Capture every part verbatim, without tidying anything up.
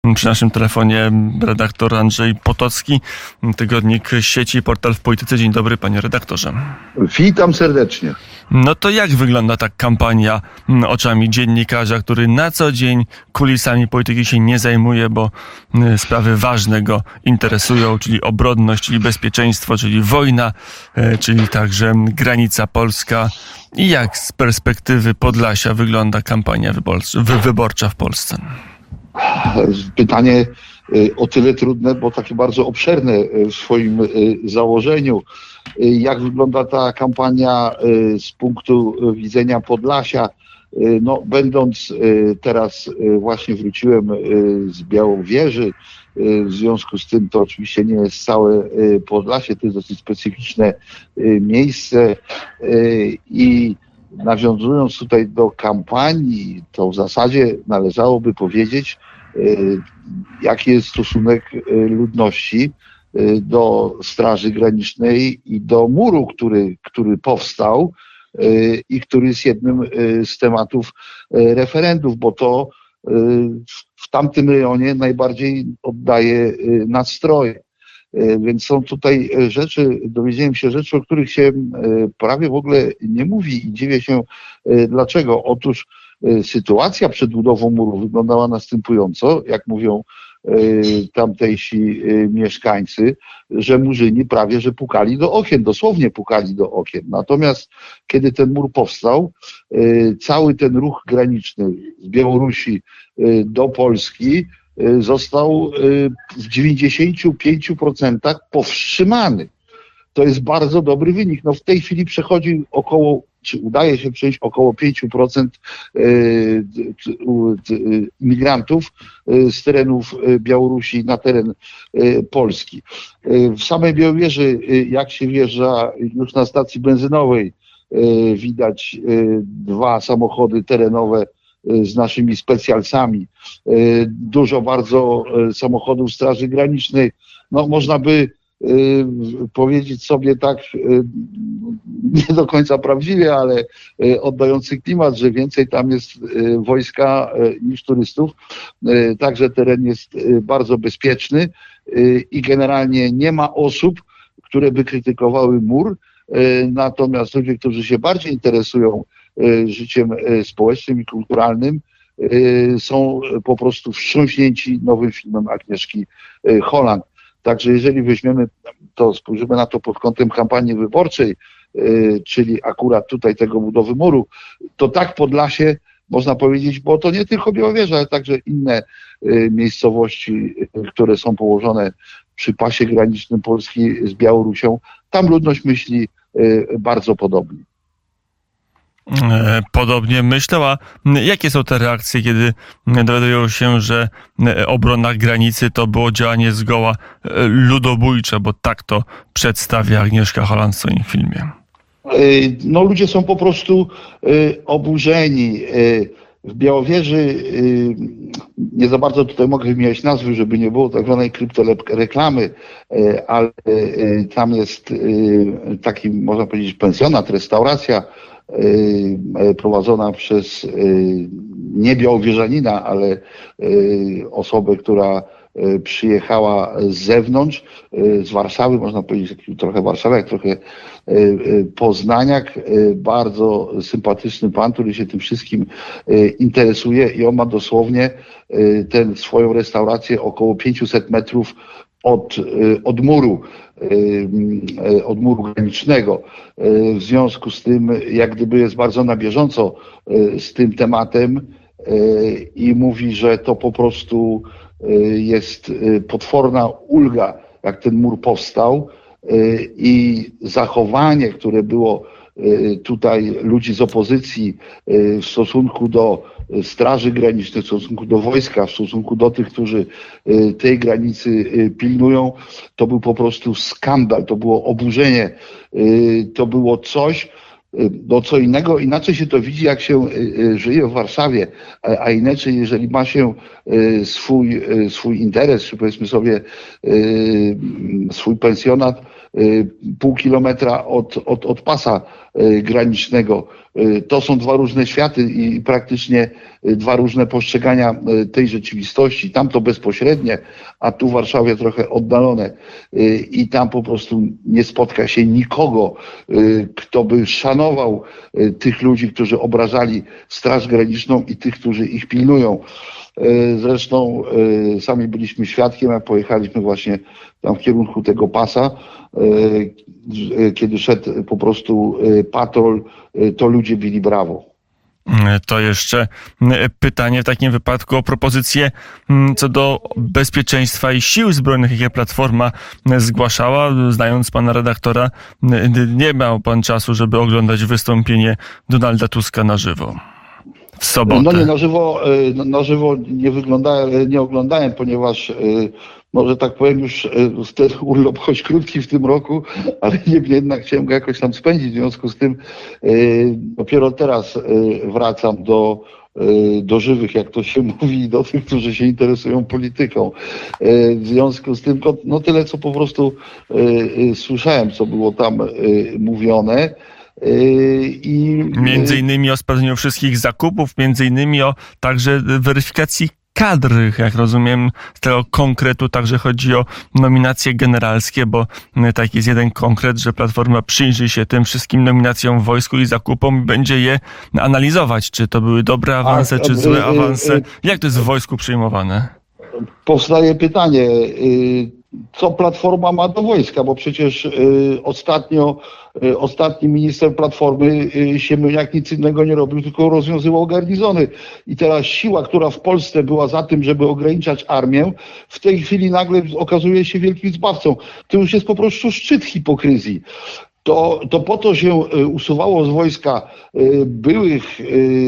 Przy naszym telefonie redaktor Andrzej Potocki, tygodnik Sieci, portal w Polityce. Dzień dobry, panie redaktorze. Witam serdecznie. No to jak wygląda ta kampania oczami dziennikarza, który na co dzień kulisami polityki się nie zajmuje, bo sprawy ważne go interesują, czyli obronność, czyli bezpieczeństwo, czyli wojna, czyli także granica polska. I jak z perspektywy Podlasia wygląda kampania wyborcza w Polsce? Pytanie o tyle trudne, bo takie bardzo obszerne w swoim założeniu. Jak wygląda ta kampania z punktu widzenia Podlasia? No, będąc teraz, właśnie wróciłem z Białowieży, w związku z tym to oczywiście nie jest całe Podlasie, to jest dosyć specyficzne miejsce i nawiązując tutaj do kampanii, to w zasadzie należałoby powiedzieć, jaki jest stosunek ludności do Straży Granicznej i do muru, który, który powstał i który jest jednym z tematów referendów, bo to w tamtym rejonie najbardziej oddaje nastroje. Więc są tutaj rzeczy, dowiedziałem się rzeczy, o których się prawie w ogóle nie mówi i dziwię się dlaczego. Otóż sytuacja przed budową muru wyglądała następująco, jak mówią tamtejsi mieszkańcy, że murzyni prawie że pukali do okien, dosłownie pukali do okien. Natomiast kiedy ten mur powstał, cały ten ruch graniczny z Białorusi do Polski został w dziewięćdziesięciu pięciu procentach powstrzymany. To jest bardzo dobry wynik. No w tej chwili przechodzi około, czy udaje się przejść około pięć procent imigrantów z terenów Białorusi na teren Polski. W samej Białowieży, jak się wjeżdża już na stacji benzynowej, widać dwa samochody terenowe z naszymi specjalcami. Dużo bardzo samochodów Straży Granicznej. No można by powiedzieć sobie tak nie do końca prawdziwie, ale oddający klimat, że więcej tam jest wojska niż turystów. Także teren jest bardzo bezpieczny i generalnie nie ma osób, które by krytykowały mur. Natomiast ludzie, którzy się bardziej interesują życiem społecznym i kulturalnym, są po prostu wstrząśnięci nowym filmem Agnieszki Holland. Także jeżeli weźmiemy to, spojrzymy na to pod kątem kampanii wyborczej, czyli akurat tutaj tego budowy muru, to tak Podlasie można powiedzieć, bo to nie tylko Białowieża, ale także inne miejscowości, które są położone przy pasie granicznym Polski z Białorusią, tam ludność myśli bardzo podobnie. Podobnie myślę, a jakie są te reakcje, kiedy dowiadują się, że obrona granicy to było działanie zgoła ludobójcze, bo tak to przedstawia Agnieszka Holland w swoim filmie? No ludzie są po prostu oburzeni. W Białowieży nie za bardzo tutaj mogę wymieniać nazwy, żeby nie było tak zwanej kryptoreklamy, ale tam jest taki, można powiedzieć, pensjonat, restauracja prowadzona przez nie białowieżanina, ale osobę, która przyjechała z zewnątrz, z Warszawy, można powiedzieć trochę warszawiak, trochę poznaniak, bardzo sympatyczny pan, który się tym wszystkim interesuje i on ma dosłownie tę swoją restaurację około pięćset metrów od, od muru, od muru granicznego. W związku z tym, jak gdyby jest bardzo na bieżąco z tym tematem i mówi, że to po prostu jest potworna ulga, jak ten mur powstał i zachowanie, które było tutaj ludzi z opozycji w stosunku do Straży Granicznej, w stosunku do wojska, w stosunku do tych, którzy tej granicy pilnują, to był po prostu skandal, to było oburzenie, to było coś, no co innego, inaczej się to widzi, jak się żyje w Warszawie, a inaczej, jeżeli ma się swój, swój interes, czy powiedzmy sobie swój pensjonat pół kilometra od, od, od pasa granicznego, To są dwa różne światy i praktycznie dwa różne postrzegania tej rzeczywistości. Tam to bezpośrednie, a tu w Warszawie trochę oddalone. I tam po prostu nie spotka się nikogo, kto by szanował tych ludzi, którzy obrażali Straż Graniczną i tych, którzy ich pilnują. Zresztą sami byliśmy świadkiem, jak pojechaliśmy właśnie tam w kierunku tego pasa, kiedy szedł po prostu patrol, to ludzie bili brawo. To jeszcze pytanie w takim wypadku o propozycje co do bezpieczeństwa i sił zbrojnych, jakie Platforma zgłaszała. Znając pana redaktora, nie miał pan czasu, żeby oglądać wystąpienie Donalda Tuska na żywo. W sobotę. No nie, na żywo, na żywo nie, wyglądałem, nie oglądałem, ponieważ może tak powiem już ten urlop choć krótki w tym roku, ale niemniej jednak chciałem go jakoś tam spędzić. W związku z tym dopiero teraz wracam do, do żywych, jak to się mówi, do tych, którzy się interesują polityką. W związku z tym no tyle, co po prostu słyszałem, co było tam mówione. I między innymi o sprawdzeniu wszystkich zakupów, między innymi o także weryfikacji kadr, jak rozumiem, z tego konkretu także chodzi o nominacje generalskie, bo tak jest jeden konkret, że Platforma przyjrzy się tym wszystkim nominacjom w wojsku i zakupom i będzie je analizować, czy to były dobre awanse, czy złe awanse. Jak to jest w wojsku przyjmowane? Powstaje pytanie, co Platforma ma do wojska, bo przecież y, ostatnio y, ostatni minister Platformy y, Siemoniak nic innego nie robił, tylko rozwiązywał garnizony. I teraz siła, która w Polsce była za tym, żeby ograniczać armię, w tej chwili nagle okazuje się wielkim zbawcą. To już jest po prostu szczyt hipokryzji. To, to po to się usuwało z wojska byłych,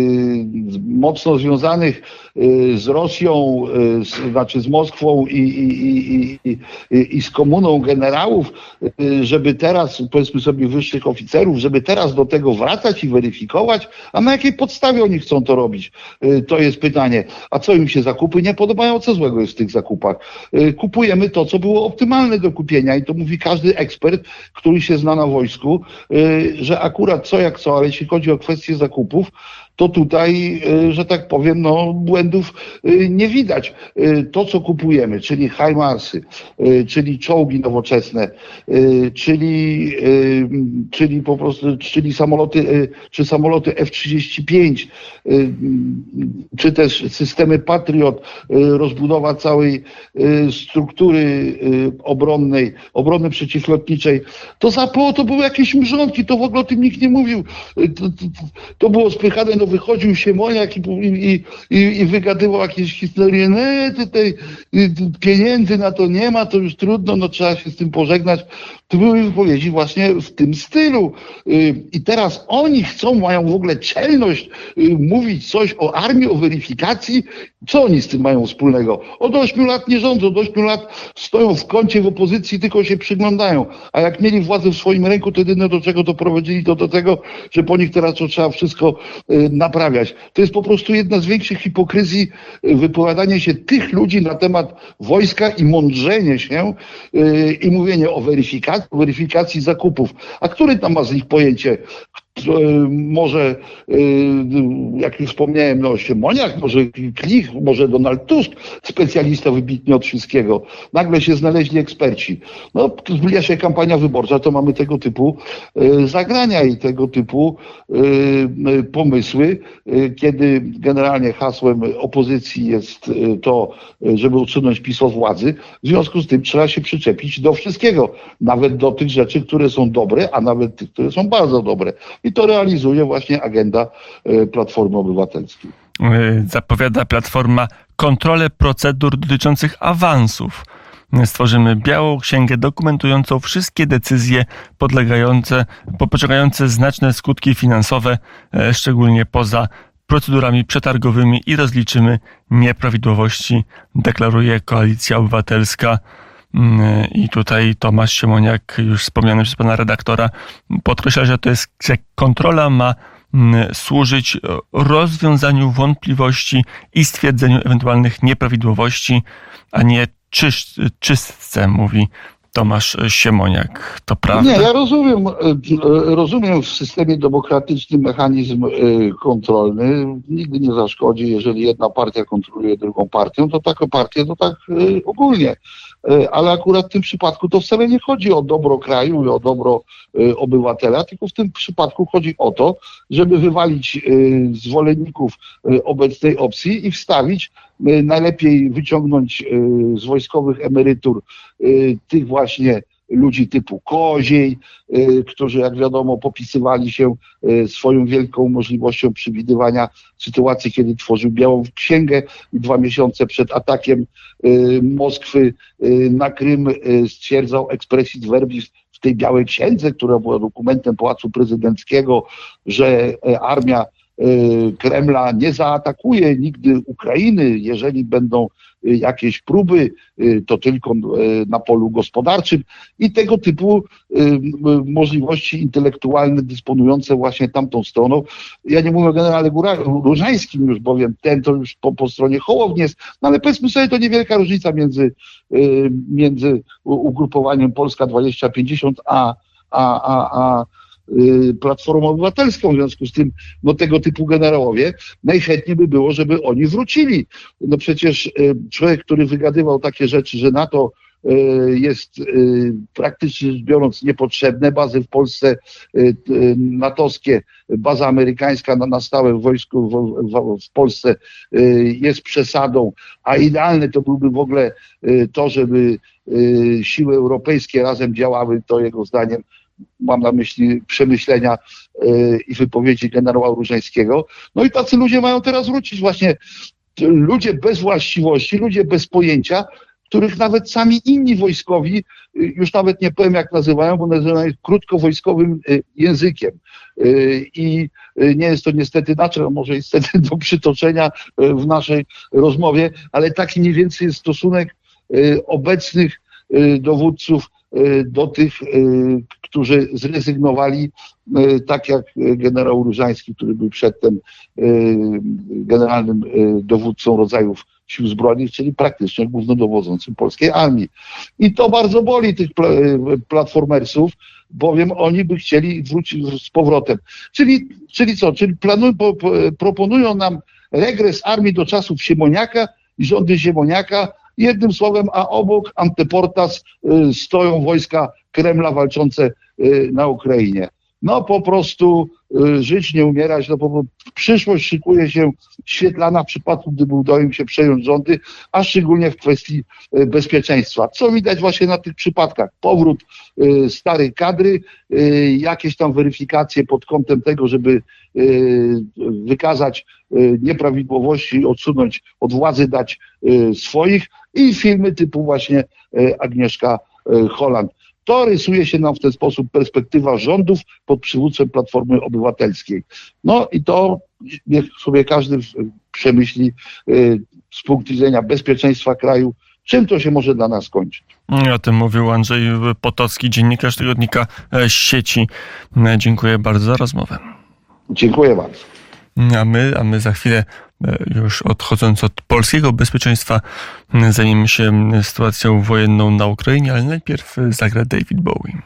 mocno związanych z Rosją, z, znaczy z Moskwą i, i, i, i, i z komuną generałów, żeby teraz, powiedzmy sobie, wyższych oficerów, żeby teraz do tego wracać i weryfikować, a na jakiej podstawie oni chcą to robić? To jest pytanie. A co im się zakupy nie podobają? Co złego jest w tych zakupach? Kupujemy to, co było optymalne do kupienia i to mówi każdy ekspert, który się zna na wojsku, że akurat co jak co, ale jeśli chodzi o kwestie zakupów, to tutaj, że tak powiem, no błędów nie widać. To, co kupujemy, czyli HIMARSy, czyli czołgi nowoczesne, czyli, czyli po prostu, czyli samoloty, czy samoloty F trzydzieści pięć, czy też systemy Patriot, rozbudowa całej struktury obronnej, obrony przeciwlotniczej, to za po to były jakieś mrzonki, to w ogóle o tym nikt nie mówił. To, to, to było spychane, no wychodził Siemoniak i, i, i, i wygadywał jakieś historie, nie, tutaj pieniędzy na to nie ma, to już trudno, no trzeba się z tym pożegnać. To były wypowiedzi właśnie w tym stylu. I teraz oni chcą, mają w ogóle czelność mówić coś o armii, o weryfikacji. Co oni z tym mają wspólnego? Od ośmiu lat nie rządzą, od ośmiu lat stoją w kącie w opozycji, tylko się przyglądają. A jak mieli władzę w swoim ręku, to jedyne do czego to prowadzili, to do tego, że po nich teraz to trzeba wszystko naprawiać. To jest po prostu jedna z większych hipokryzji, wypowiadanie się tych ludzi na temat wojska i mądrzenie się i mówienie o weryfikacji, o weryfikacji zakupów. A który tam ma z nich pojęcie? Może, jak już wspomniałem, no Siemoniak, może Klich, może Donald Tusk, specjalista wybitny od wszystkiego. Nagle się znaleźli eksperci. No, zbliża się kampania wyborcza, to mamy tego typu zagrania i tego typu pomysły, kiedy generalnie hasłem opozycji jest to, żeby usunąć PiS od władzy. W związku z tym trzeba się przyczepić do wszystkiego, nawet do tych rzeczy, które są dobre, a nawet tych, które są bardzo dobre. I to realizuje właśnie agenda Platformy Obywatelskiej. Zapowiada Platforma kontrolę procedur dotyczących awansów. Stworzymy białą księgę dokumentującą wszystkie decyzje podlegające, pociągające znaczne skutki finansowe, szczególnie poza procedurami przetargowymi i rozliczymy nieprawidłowości, deklaruje Koalicja Obywatelska. I tutaj Tomasz Siemoniak, już wspomniany przez pana redaktora, podkreśla, że to jest, że kontrola ma służyć rozwiązaniu wątpliwości i stwierdzeniu ewentualnych nieprawidłowości, a nie czysz, czystce, mówi Tomasz Siemoniak. To prawda? Nie, ja rozumiem, rozumiem w systemie demokratycznym mechanizm kontrolny. Nigdy nie zaszkodzi, jeżeli jedna partia kontroluje drugą partią, to taką partię to tak ogólnie. Ale akurat w tym przypadku to wcale nie chodzi o dobro kraju i o dobro obywatela, tylko w tym przypadku chodzi o to, żeby wywalić zwolenników obecnej opcji i wstawić, najlepiej wyciągnąć z wojskowych emerytur tych właśnie ludzi typu Koziej, którzy, jak wiadomo, popisywali się swoją wielką możliwością przewidywania sytuacji, kiedy tworzył Białą Księgę i dwa miesiące przed atakiem Moskwy na Krym stwierdzał expressis verbis w tej Białej Księdze, która była dokumentem Pałacu Prezydenckiego, że armia Kremla nie zaatakuje nigdy Ukrainy, jeżeli będą jakieś próby, to tylko na polu gospodarczym i tego typu możliwości intelektualne dysponujące właśnie tamtą stroną. Ja nie mówię o generale Różańskim już, bowiem ten to już po, po stronie Hołowni jest, no ale powiedzmy sobie, to niewielka różnica między, między ugrupowaniem Polska dwadzieścia pięćdziesiąt a, a, a, a Platformą Obywatelską, w związku z tym no tego typu generałowie najchętniej by było, żeby oni wrócili. No przecież człowiek, który wygadywał takie rzeczy, że NATO jest praktycznie rzecz biorąc niepotrzebne, bazy w Polsce natowskie, baza amerykańska na, na stałe w wojsku w, w, w Polsce jest przesadą, a idealne to byłby w ogóle to, żeby siły europejskie razem działały, to jego zdaniem, mam na myśli przemyślenia yy, i wypowiedzi generała Różańskiego. No i tacy ludzie mają teraz wrócić właśnie. Ludzie bez właściwości, ludzie bez pojęcia, których nawet sami inni wojskowi, yy, już nawet nie powiem jak nazywają, bo nazywają krótkowojskowym yy, językiem. Yy, I yy, nie jest to niestety nasze, może niestety do przytoczenia yy, w naszej rozmowie, ale taki mniej więcej jest stosunek yy, obecnych yy, dowódców do tych, którzy zrezygnowali, tak jak generał Różański, który był przedtem generalnym dowódcą rodzajów sił zbrojnych, czyli praktycznie głównodowodzącym polskiej armii. I to bardzo boli tych platformersów, bowiem oni by chcieli wrócić z powrotem. Czyli, czyli co? Czyli planują, proponują nam regres armii do czasów Siemoniaka i rządy Siemoniaka. Jednym słowem, a obok anteportas y, stoją wojska Kremla walczące y, na Ukrainie. No po prostu y, żyć, nie umierać, no po prostu przyszłość szykuje się świetlana w przypadku, gdyby udało im się przejąć rządy, a szczególnie w kwestii y, bezpieczeństwa. Co widać właśnie na tych przypadkach? Powrót y, starej kadry, y, jakieś tam weryfikacje pod kątem tego, żeby y, wykazać y, nieprawidłowości, odsunąć od władzy, dać y, swoich i filmy typu właśnie y, Agnieszka y, Holland. To rysuje się nam w ten sposób perspektywa rządów pod przywództwem Platformy Obywatelskiej. No i to niech sobie każdy przemyśli y, z punktu widzenia bezpieczeństwa kraju, czym to się może dla nas skończyć. O tym mówił Andrzej Potocki, dziennikarz tygodnika Sieci. Dziękuję bardzo za rozmowę. Dziękuję bardzo. A my, a my za chwilę, już odchodząc od polskiego bezpieczeństwa, zajmiemy się sytuacją wojenną na Ukrainie, ale najpierw zagra David Bowie.